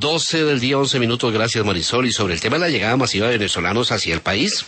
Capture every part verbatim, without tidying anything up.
doce del día, once minutos, gracias Marisol. Y sobre el tema de la llegada masiva de venezolanos hacia el país,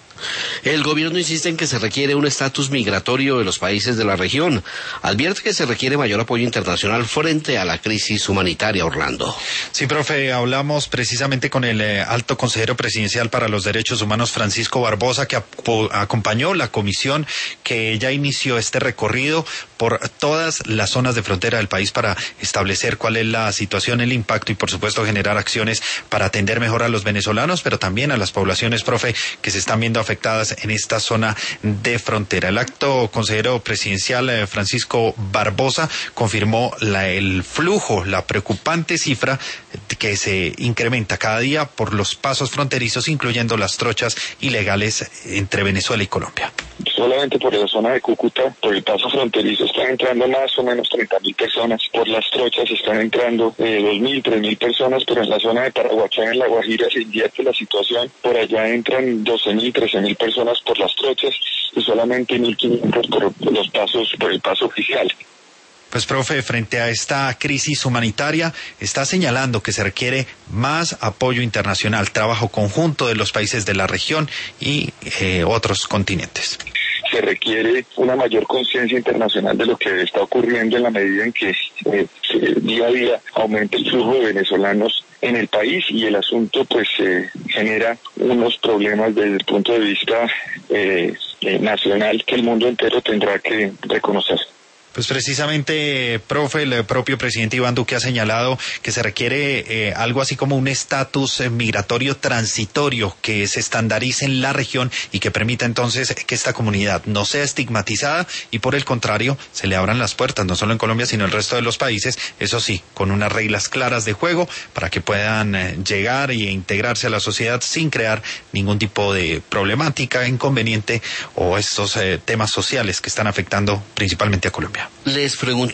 el gobierno insiste en que se requiere un estatus migratorio de los países de la región. Advierte que se requiere mayor apoyo internacional frente a la crisis humanitaria, Orlando. Sí, profe, hablamos precisamente con el eh, alto consejero presidencial para los derechos humanos, Francisco Barbosa, que ap- acompañó la comisión que ya inició este recorrido por todas las zonas de frontera del país para establecer cuál es la situación, el impacto y, por supuesto, generar acciones para atender mejor a los venezolanos, pero también a las poblaciones, profe, que se están viendo afectadas en esta zona de frontera. El acto consejero presidencial eh, Francisco Barbosa confirmó la, el flujo, la preocupante cifra que se incrementa cada día por los pasos fronterizos, incluyendo las trochas ilegales entre Venezuela y Colombia. Solamente por la zona de Cúcuta, por el paso fronterizo, están entrando más o menos treinta mil personas. Por las trochas están entrando eh, dos mil, tres mil personas, pero en la zona de Paraguachá, en La Guajira, se invierte la situación. Por allá entran doce mil, trece mil personas por las trochas y solamente mil quinientos por, por los pasos, por el paso oficial. Pues, profe, frente a esta crisis humanitaria, está señalando que se requiere más apoyo internacional, trabajo conjunto de los países de la región y eh, otros continentes. Se requiere una mayor conciencia internacional de lo que está ocurriendo en la medida en que eh, día a día aumenta el flujo de venezolanos en el país y el asunto pues eh, genera unos problemas desde el punto de vista eh, eh, nacional que el mundo entero tendrá que reconocer. Pues precisamente, profe, el propio presidente Iván Duque ha señalado que se requiere eh, algo así como un estatus eh, migratorio transitorio que se estandarice en la región y que permita entonces que esta comunidad no sea estigmatizada y por el contrario se le abran las puertas, no solo en Colombia sino en el resto de los países, eso sí, con unas reglas claras de juego para que puedan eh, llegar e integrarse a la sociedad sin crear ningún tipo de problemática, inconveniente o estos eh, temas sociales que están afectando principalmente a Colombia. Les pregunto